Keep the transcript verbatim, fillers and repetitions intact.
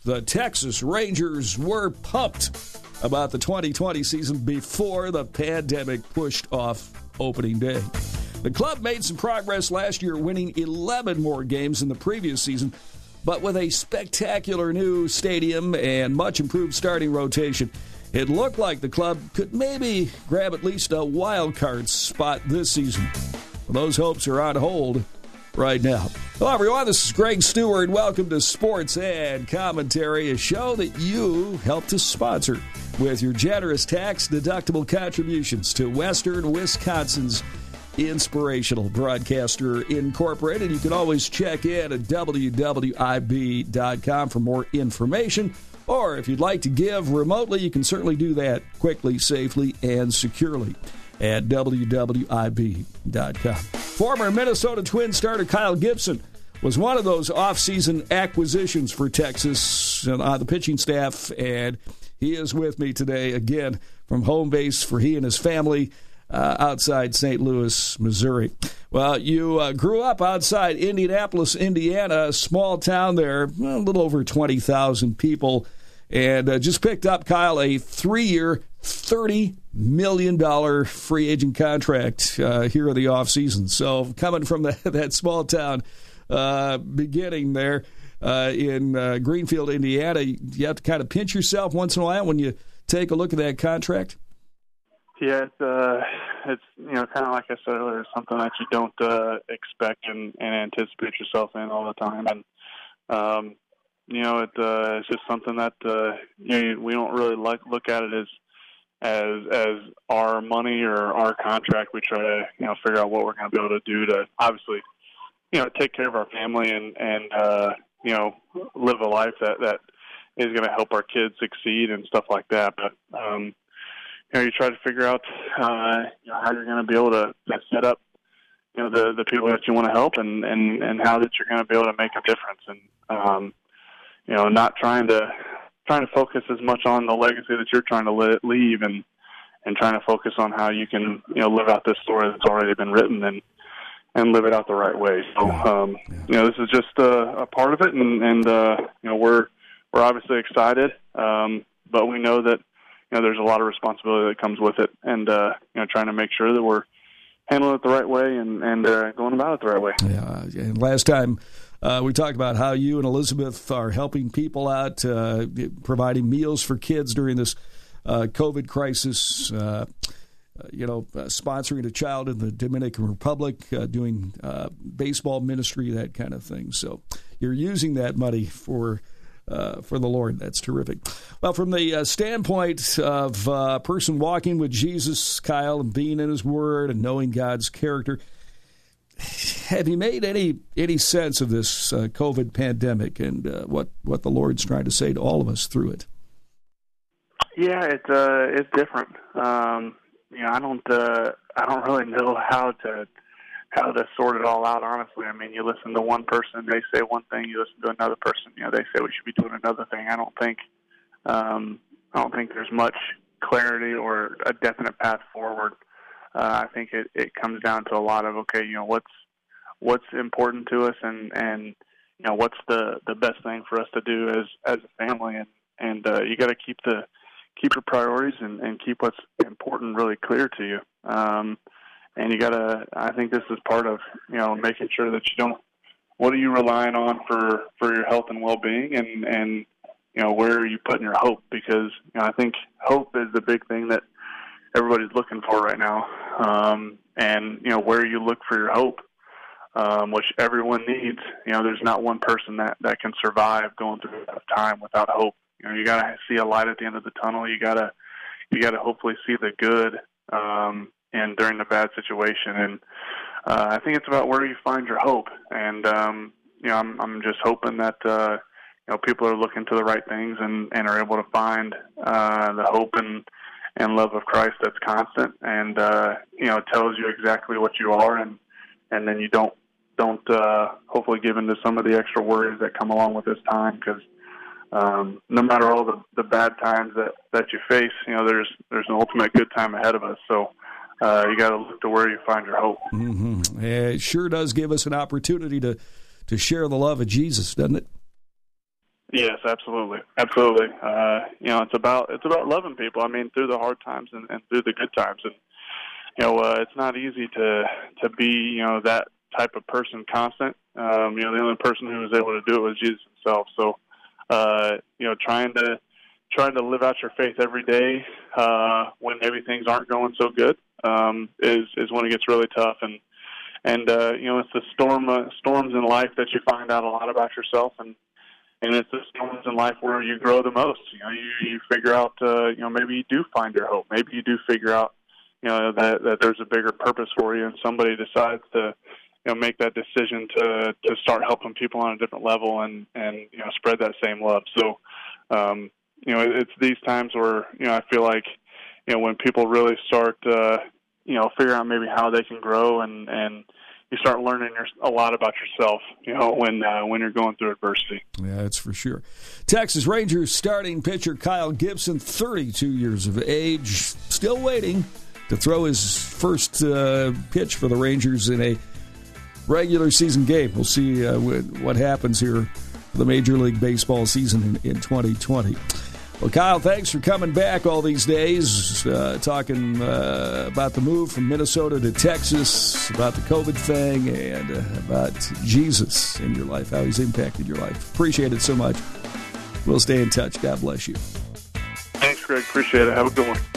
The Texas Rangers were pumped about the twenty twenty season before the pandemic pushed off opening day. The club made some progress last year, winning eleven more games than the previous season, but with a spectacular new stadium and much improved starting rotation, it looked like the club could maybe grab at least a wild card spot this season. Well, those hopes are on hold right now. Hello, everyone. This is Greg Stewart. Welcome to Sports and Commentary, a show that you help to sponsor with your generous tax-deductible contributions to Western Wisconsin's Inspirational Broadcaster Incorporated. You can always check in at W W I B dot com for more information. Or if you'd like to give remotely, you can certainly do that quickly, safely, and securely at W W I B dot com. Former Minnesota Twins starter Kyle Gibson was one of those off-season acquisitions for Texas on the pitching staff, and he is with me today again from home base for he and his family uh, outside Saint Louis, Missouri. Well, you uh, grew up outside Indianapolis, Indiana, a small town there, well, a little over twenty thousand people, and uh, just picked up, Kyle, a three-year, thirty million dollars free agent contract uh, here in the offseason. So coming from the, that small town uh, beginning there uh, in uh, Greenfield, Indiana, you have to kind of pinch yourself once in a while when you take a look at that contract? Yeah, it's, uh, it's you know, kind of like I said earlier, it's something that you don't uh, expect and, and anticipate yourself in all the time. And, um, you know, it, uh, it's just something that uh, you know, we don't really like look at it as as as our money or our contract. We try to, you know, figure out what we're going to be able to do to obviously, you know, take care of our family and, and uh, you know, live a life that, that is going to help our kids succeed and stuff like that. But, um, you know, you try to figure out, uh, you know, how you're going to be able to, to set up, you know, the, the people that you want to help and, and, and how that you're going to be able to make a difference. And, um, you know, not trying to, trying to focus as much on the legacy that you're trying to li- leave and, and trying to focus on how you can, you know, live out this story that's already been written and, and live it out the right way. So, um, you know, this is just a, a part of it. And, and, uh, you know, we're, we're obviously excited. Um, but we know that, you know, there's a lot of responsibility that comes with it and, uh, you know, trying to make sure that we're handling it the right way and, and, uh, going about it the right way. Yeah. And last time, Uh, we talked about how you and Elizabeth are helping people out, uh, providing meals for kids during this uh, COVID crisis, uh, you know, uh, sponsoring a child in the Dominican Republic, uh, doing uh, baseball ministry, that kind of thing. So you're using that money for uh, for the Lord. That's terrific. Well, from the uh, standpoint of a person walking with Jesus, Kyle, and being in his word and knowing God's character, have you made any any sense of this uh, COVID pandemic and uh, what what the Lord's trying to say to all of us through it? Yeah, it's uh, it's different. Um, you know, I don't uh, I don't really know how to how to sort it all out. Honestly, I mean, you listen to one person, they say one thing. You listen to another person, you know, they say we should be doing another thing. I don't think um, I don't think there's much clarity or a definite path forward. Uh, I think it, it comes down to a lot of, okay, you know, what's what's important to us and, and you know, what's the, the best thing for us to do as, as a family. And, and uh, you got to keep the keep your priorities and, and keep what's important really clear to you. Um, and you got to, I think this is part of, you know, making sure that you don't, what are you relying on for, for your health and well-being and, and, you know, where are you putting your hope? Because, you know, I think hope is the big thing that everybody's looking for right now. Um, and, you know, where you look for your hope, um, which everyone needs. You know, there's not one person that, that can survive going through a tough time without hope. You know, you got to see a light at the end of the tunnel. You got to, you got to hopefully see the good, um, and during the bad situation. And, uh, I think it's about where you find your hope. And, um, you know, I'm, I'm just hoping that, uh, you know, people are looking to the right things and, and are able to find, uh, the hope and, and love of Christ that's constant and, uh, you know, tells you exactly what you are and, and then you don't, don't, uh, hopefully give into some of the extra worries that come along with this time because, um, no matter all the, the bad times that, that you face, you know, there's, there's an ultimate good time ahead of us. So, uh, you got to look to where you find your hope. Mm-hmm. It sure does give us an opportunity to, to share the love of Jesus, doesn't it? Yes, absolutely, absolutely. Uh, you know, it's about it's about loving people. I mean, through the hard times and, and through the good times, and you know, uh, it's not easy to to be you know that type of person constant. Um, you know, the only person who was able to do it was Jesus himself. So, uh, you know, trying to trying to live out your faith every day uh, when maybe things aren't going so good um, is is when it gets really tough. And and uh, you know, it's the storm uh, storms in life that you find out a lot about yourself, and and it's the storms in life where you grow the most. You know, you you figure out uh, you know maybe you do find your hope. Maybe you do figure out you know that that there's a bigger purpose for you, and somebody decides to you know make that decision to to start helping people on a different level and and you know spread that same love. So um, you know it's these times where you know I feel like you know when people really start uh, you know figure out maybe how they can grow and and you start learning your, a lot about yourself, you know, when uh, when you're going through adversity. Yeah, that's for sure. Texas Rangers starting pitcher Kyle Gibson, thirty-two years of age, still waiting to throw his first uh, pitch for the Rangers in a regular season game. We'll see uh, what happens here for the Major League Baseball season in, in twenty twenty. Well, Kyle, thanks for coming back all these days, uh, talking uh, about the move from Minnesota to Texas, about the COVID thing, and uh, about Jesus in your life, how he's impacted your life. Appreciate it so much. We'll stay in touch. God bless you. Thanks, Greg. Appreciate it. Have a good one.